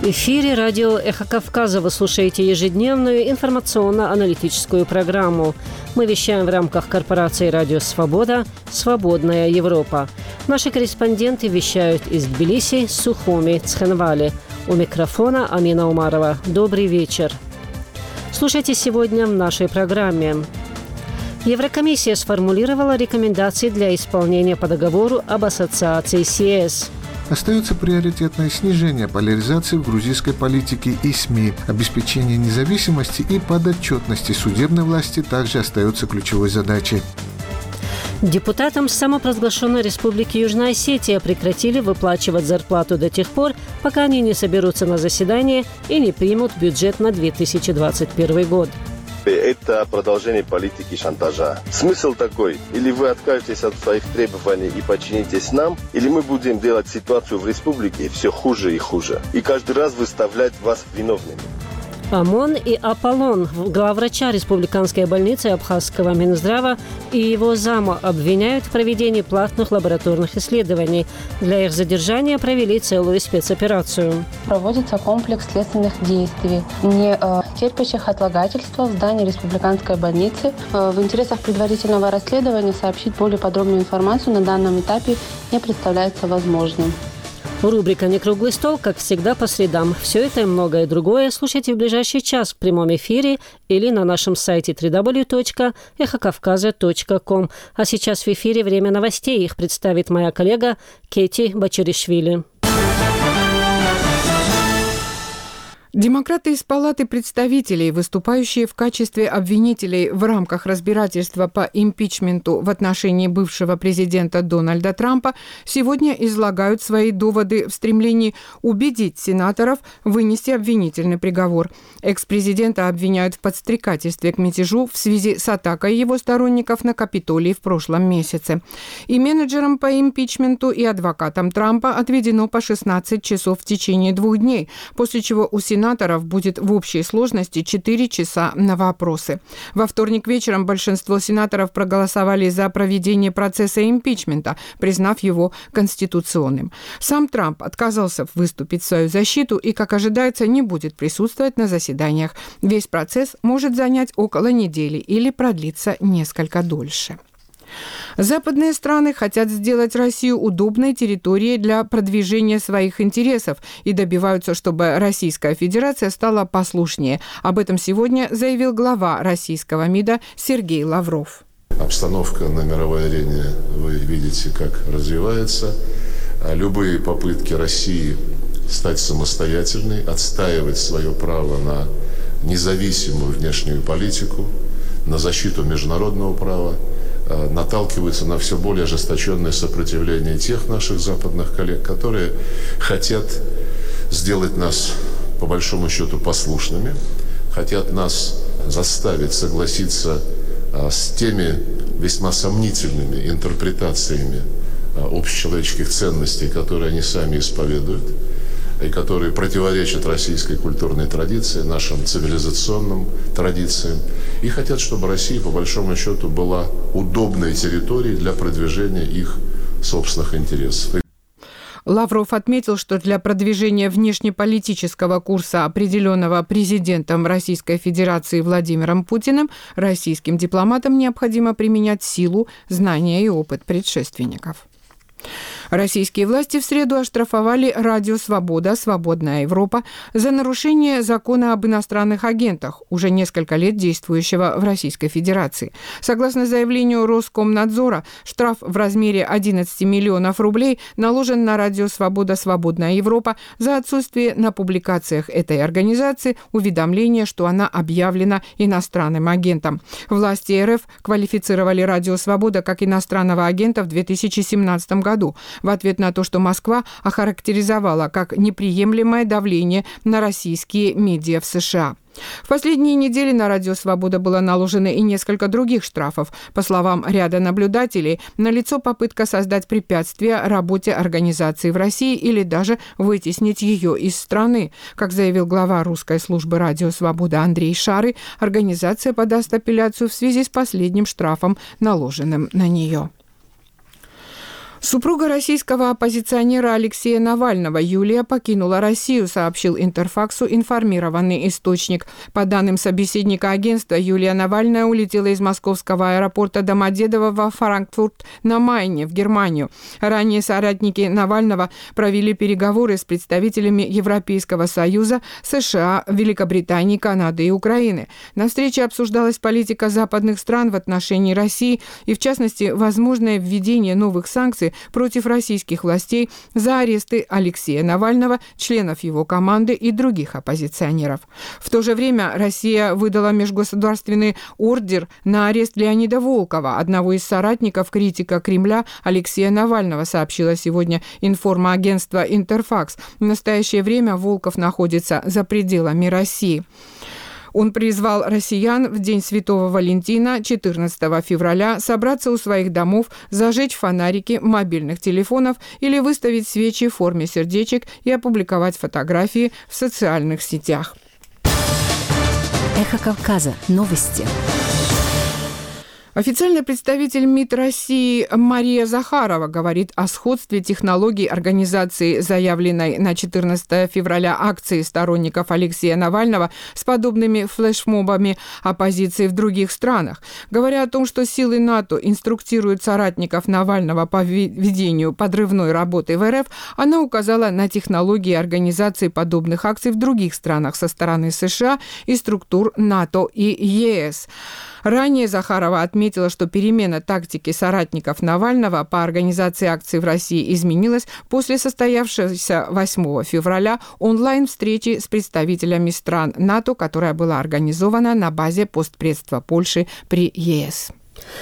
В эфире радио «Эхо Кавказа». Вы слушаете ежедневную информационно-аналитическую программу. Мы вещаем в рамках корпорации «Радио Свобода» «Свободная Европа». Наши корреспонденты вещают из Тбилиси, Сухуми, Цхинвали. У микрофона Амина Умарова. Добрый вечер. Слушайте сегодня в нашей программе. Еврокомиссия сформулировала рекомендации для исполнения по договору об ассоциации с ЕС. Остается приоритетное снижение поляризации в грузинской политике и СМИ. Обеспечение независимости и подотчетности судебной власти также остается ключевой задачей. Депутатам самопровозглашенной Республики Южная Осетия прекратили выплачивать зарплату до тех пор, пока они не соберутся на заседание и не примут бюджет на 2021 год. Это продолжение политики шантажа. Смысл такой: или вы откажетесь от своих требований и подчинитесь нам, или мы будем делать ситуацию в республике все хуже и хуже. И каждый раз выставлять вас виновными. ОМОН и Аполлон, главврача республиканской больницы Абхазского Минздрава и его зама, обвиняют в проведении платных лабораторных исследований. Для их задержания провели целую спецоперацию. Проводится комплекс следственных действий, не терпящих отлагательства в здании республиканской больницы. В интересах предварительного расследования сообщить более подробную информацию на данном этапе не представляется возможным. Рубрика «Не круглый стол», как всегда, по средам. Все это и многое другое слушайте в ближайший час в прямом эфире или на нашем сайте www.эхокавказа.ком. А сейчас в эфире время новостей. Их представит моя коллега Кети Бачаришвили. Демократы из Палаты представителей, выступающие в качестве обвинителей в рамках разбирательства по импичменту в отношении бывшего президента Дональда Трампа, сегодня излагают свои доводы в стремлении убедить сенаторов вынести обвинительный приговор. Экс-президента обвиняют в подстрекательстве к мятежу в связи с атакой его сторонников на Капитолий в прошлом месяце. И менеджерам по импичменту, и адвокатам Трампа отведено по 16 часов в течение 2 дней, после чего у сенаторов будет в общей сложности 4 часа на вопросы. Во вторник вечером большинство сенаторов проголосовали за проведение процесса импичмента, признав его конституционным. Сам Трамп отказался выступить в свою защиту и, как ожидается, не будет присутствовать на заседаниях. Весь процесс может занять около недели или продлиться несколько дольше. Западные страны хотят сделать Россию удобной территорией для продвижения своих интересов и добиваются, чтобы Российская Федерация стала послушнее. Об этом сегодня заявил глава российского МИДа Сергей Лавров. Обстановка на мировой арене, вы видите, как развивается. Любые попытки России стать самостоятельной, отстаивать свое право на независимую внешнюю политику, на защиту международного права, наталкиваются на все более ожесточенное сопротивление тех наших западных коллег, которые хотят сделать нас, по большому счету, послушными, хотят нас заставить согласиться с теми весьма сомнительными интерпретациями общечеловеческих ценностей, которые они сами исповедуют, и которые противоречат российской культурной традиции, нашим цивилизационным традициям, и хотят, чтобы Россия, по большому счету, была удобной территорией для продвижения их собственных интересов. Лавров отметил, что для продвижения внешнеполитического курса, определенного президентом Российской Федерации Владимиром Путиным, российским дипломатам необходимо применять силу, знания и опыт предшественников. Российские власти в среду оштрафовали Радио Свобода, Свободная Европа за нарушение закона об иностранных агентах, уже несколько лет действующего в Российской Федерации. Согласно заявлению Роскомнадзора, штраф в размере 11 миллионов рублей наложен на Радио Свобода, Свободная Европа за отсутствие на публикациях этой организации уведомления, что она объявлена иностранным агентом. Власти РФ квалифицировали Радио Свобода как иностранного агента в 2017 году. В ответ на то, что Москва охарактеризовала как неприемлемое давление на российские медиа в США. В последние недели на Радио Свобода было наложено и несколько других штрафов. По словам ряда наблюдателей, налицо попытка создать препятствия работе организации в России или даже вытеснить ее из страны. Как заявил глава русской службы Радио Свобода Андрей Шары, организация подаст апелляцию в связи с последним штрафом, наложенным на нее. Супруга российского оппозиционера Алексея Навального Юлия покинула Россию, сообщил Интерфаксу информированный источник. По данным собеседника агентства, Юлия Навальная улетела из московского аэропорта Домодедово во Франкфурт на Майне в Германию. Ранее соратники Навального провели переговоры с представителями Европейского Союза, США, Великобритании, Канады и Украины. На встрече обсуждалась политика западных стран в отношении России и, в частности, возможное введение новых санкций против российских властей за аресты Алексея Навального, членов его команды и других оппозиционеров. В то же время Россия выдала межгосударственный ордер на арест Леонида Волкова, одного из соратников критика Кремля Алексея Навального, сообщило сегодня информагентство «Интерфакс». В настоящее время Волков находится за пределами России. Он призвал россиян в День Святого Валентина, 14 февраля, собраться у своих домов, зажечь фонарики мобильных телефонов или выставить свечи в форме сердечек и опубликовать фотографии в социальных сетях. Эхо Кавказа. Новости. Официальный представитель МИД России Мария Захарова говорит о сходстве технологий организации заявленной на 14 февраля акции сторонников Алексея Навального с подобными флешмобами оппозиции в других странах. Говоря о том, что силы НАТО инструктируют соратников Навального по ведению подрывной работы в РФ, она указала на технологии организации подобных акций в других странах со стороны США и структур НАТО и ЕС. Ранее Захарова отметила, что перемена тактики соратников Навального по организации акций в России изменилась после состоявшейся 8 февраля онлайн-встречи с представителями стран НАТО, которая была организована на базе постпредства Польши при ЕС.